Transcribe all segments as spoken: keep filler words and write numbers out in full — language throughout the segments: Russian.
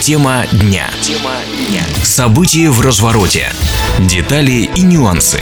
Тема дня. Тема дня. События в развороте. Детали и нюансы.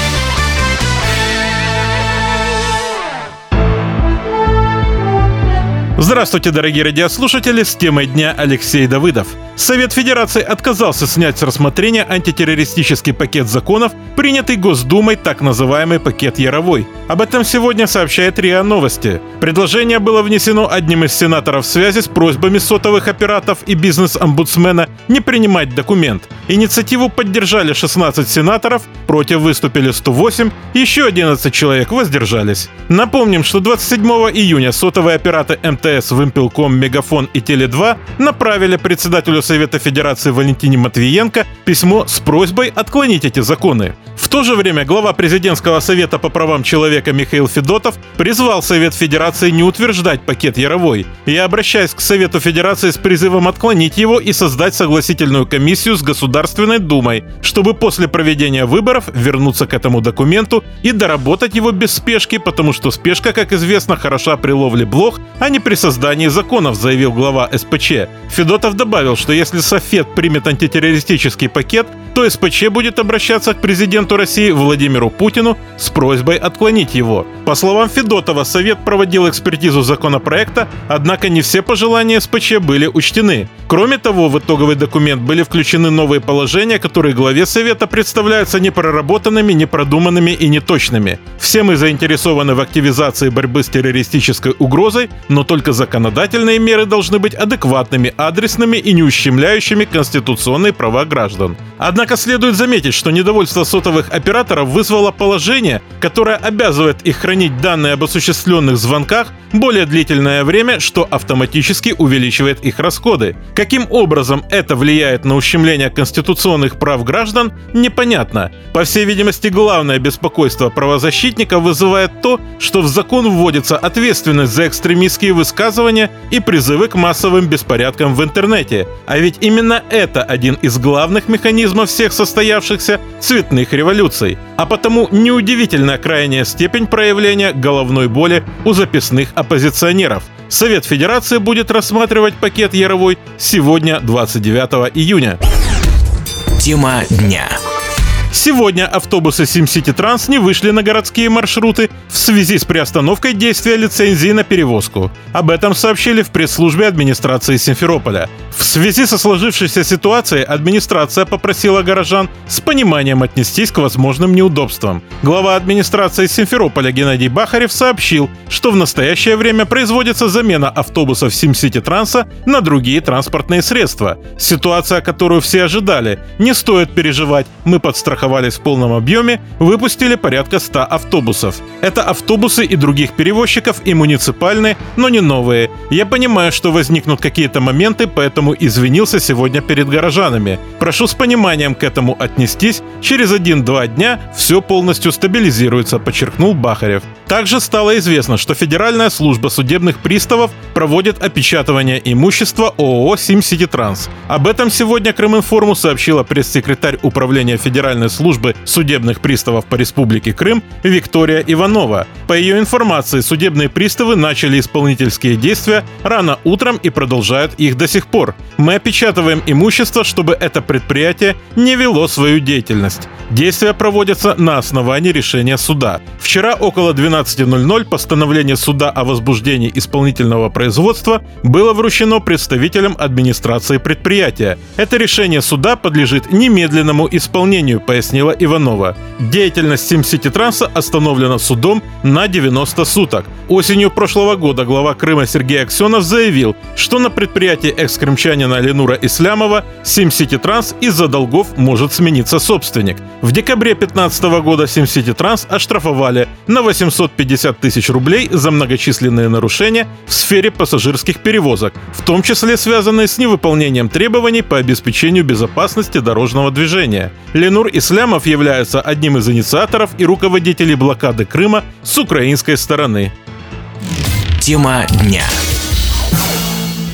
Здравствуйте, дорогие радиослушатели, с темой дня Алексей Давыдов. Совет Федерации отказался снять с рассмотрения антитеррористический пакет законов, принятый Госдумой, так называемый пакет Яровой. Об этом сегодня сообщает РИА Новости. Предложение было внесено одним из сенаторов в связи с просьбами сотовых операторов и бизнес-омбудсмена не принимать документ. Инициативу поддержали шестнадцать сенаторов, против выступили сто восемь, еще одиннадцать человек воздержались. Напомним, что двадцать седьмого июня сотовые операторы эм тэ эс, Вимпелком, Мегафон и Теле два направили председателю Совета Федерации Валентине Матвиенко письмо с просьбой отклонить эти законы. В то же время глава президентского совета по правам человека Михаил Федотов призвал Совет Федерации не утверждать пакет Яровой и, обращаясь к Совету Федерации с призывом отклонить его и создать согласительную комиссию с Государственной Думой, чтобы после проведения выборов вернуться к этому документу и доработать его без спешки, потому что спешка, как известно, хороша при ловле блох, а не при создании законов, заявил глава эс пэ че. Федотов добавил, что если Совет примет антитеррористический пакет, то эс пэ че будет обращаться к президенту России Владимиру Путину с просьбой отклонить его. По словам Федотова, Совет проводил экспертизу законопроекта, однако не все пожелания эс пэ че были учтены. Кроме того, в итоговый документ были включены новые положения, которые главе Совета представляются непроработанными, непродуманными и неточными. Все мы заинтересованы в активизации борьбы с террористической угрозой, но только законодательные меры должны быть адекватными, адресными и не ущемляющими конституционные права граждан. Однако следует заметить, что недовольство сотовых операторов вызвало положение, которое обязывает их хранить данные об осуществленных звонках более длительное время, что автоматически увеличивает их расходы. Каким образом это влияет на ущемление конституционных прав граждан, непонятно. По всей видимости, главное беспокойство правозащитников вызывает то, что в закон вводится ответственность за экстремистские высказывания и призывы к массовым беспорядкам в интернете. А ведь именно это один из главных механизмов всех состоявшихся цветных революций. А потому неудивительна крайняя степень проявления головной боли у записных оппозиционеров. Совет Федерации будет рассматривать пакет Яровой сегодня, двадцать девятого июня. Тема дня. Сегодня автобусы Сим-Сити Транс не вышли на городские маршруты в связи с приостановкой действия лицензии на перевозку. Об этом сообщили в пресс-службе администрации Симферополя. В связи со сложившейся ситуацией администрация попросила горожан с пониманием отнестись к возможным неудобствам. Глава администрации Симферополя Геннадий Бахарев сообщил, что в настоящее время производится замена автобусов Сим-Сити Транса на другие транспортные средства. Ситуация, которую все ожидали. Не стоит переживать, мы подстраховались в полном объеме, выпустили порядка ста автобусов. Это автобусы и других перевозчиков, и муниципальные, но не новые. Я понимаю, что возникнут какие-то моменты, поэтому извинился сегодня перед горожанами. Прошу с пониманием к этому отнестись. Через один-два дня все полностью стабилизируется, подчеркнул Бахарев. Также стало известно, что Федеральная служба судебных приставов проводит опечатывание имущества ООО «Сим-Сити Транс». Об этом сегодня Крыминформу сообщила пресс-секретарь Управления Федеральной службы судебных приставов по Республике Крым Виктория Иванова. По ее информации, судебные приставы начали исполнительские действия рано утром и продолжают их до сих пор. Мы опечатываем имущество, чтобы это предприятие не вело свою деятельность. Действия проводятся на основании решения суда. Вчера около двенадцати ноль-ноль постановление суда о возбуждении исполнительного производства было вручено представителям администрации предприятия. Это решение суда подлежит немедленному исполнению, пояснила Иванова. Деятельность Сим-Сити Транса остановлена судом на девяносто суток. Осенью прошлого года глава Крыма Сергей Аксенов заявил, что на предприятии экс-крымчанина Ленура Ислямова Сим-Сити Транс из-за долгов может смениться собственник. В декабре две тысячи пятнадцатого года Сим-Сити Транс оштрафовали на восемьсот пятьдесят тысяч рублей за многочисленные нарушения в сфере пассажирских перевозок, в том числе связанные с невыполнением требований по обеспечению безопасности дорожного движения. Ленур Ислямов является одним из инициаторов и руководителей блокады Крыма с украинской стороны. Тема дня.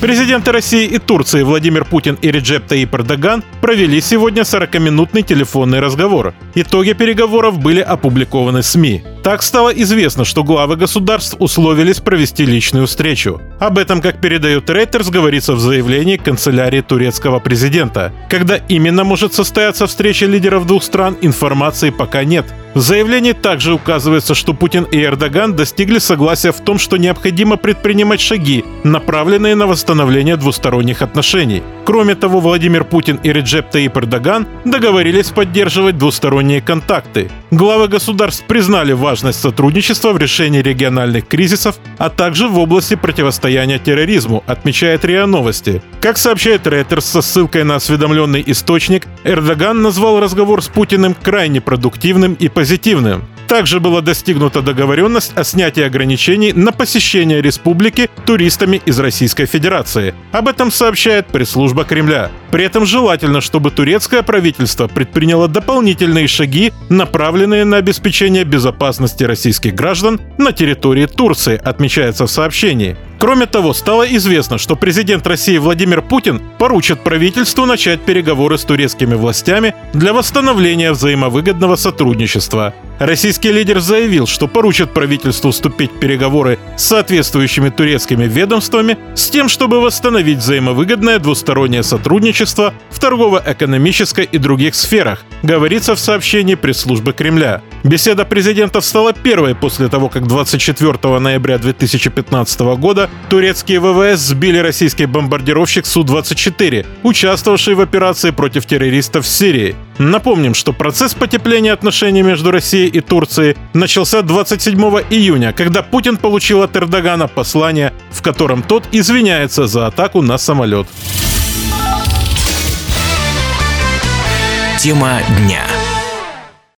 Президенты России и Турции Владимир Путин и Реджеп Таyyip Эрдоган провели сегодня сорокаминутный телефонный разговор. Итоги переговоров были опубликованы СМИ. Так стало известно, что главы государств условились провести личную встречу. Об этом, как передает Reuters, говорится в заявлении канцелярии турецкого президента. Когда именно может состояться встреча лидеров двух стран, информации пока нет. В заявлении также указывается, что Путин и Эрдоган достигли согласия в том, что необходимо предпринимать шаги, направленные на восстановление двусторонних отношений. Кроме того, Владимир Путин и Реджеп Таyyip Эрдоган договорились поддерживать двусторонние контакты. Главы государств признали важность сотрудничества в решении региональных кризисов, а также в области противостояния терроризму, отмечает РИА Новости. Как сообщает Reuters со ссылкой на осведомленный источник, Эрдоган назвал разговор с Путиным крайне продуктивным и позитивным. Также была достигнута договоренность о снятии ограничений на посещение республики туристами из Российской Федерации. Об этом сообщает пресс-служба Кремля. При этом желательно, чтобы турецкое правительство предприняло дополнительные шаги, направленные на обеспечение безопасности российских граждан на территории Турции, отмечается в сообщении. Кроме того, стало известно, что президент России Владимир Путин поручит правительству начать переговоры с турецкими властями для восстановления взаимовыгодного сотрудничества. Российский лидер заявил, что поручит правительству вступить в переговоры с соответствующими турецкими ведомствами с тем, чтобы восстановить взаимовыгодное двустороннее сотрудничество в торгово-экономической и других сферах, говорится в сообщении пресс-службы Кремля. Беседа президентов стала первой после того, как двадцать четвёртого ноября две тысячи пятнадцатого года турецкие ВВС сбили российский бомбардировщик Су двадцать четыре, участвовавший в операции против террористов в Сирии. Напомним, что процесс потепления отношений между Россией и Турцией начался двадцать седьмого июня, когда Путин получил от Эрдогана послание, в котором тот извиняется за атаку на самолет. Тема дня.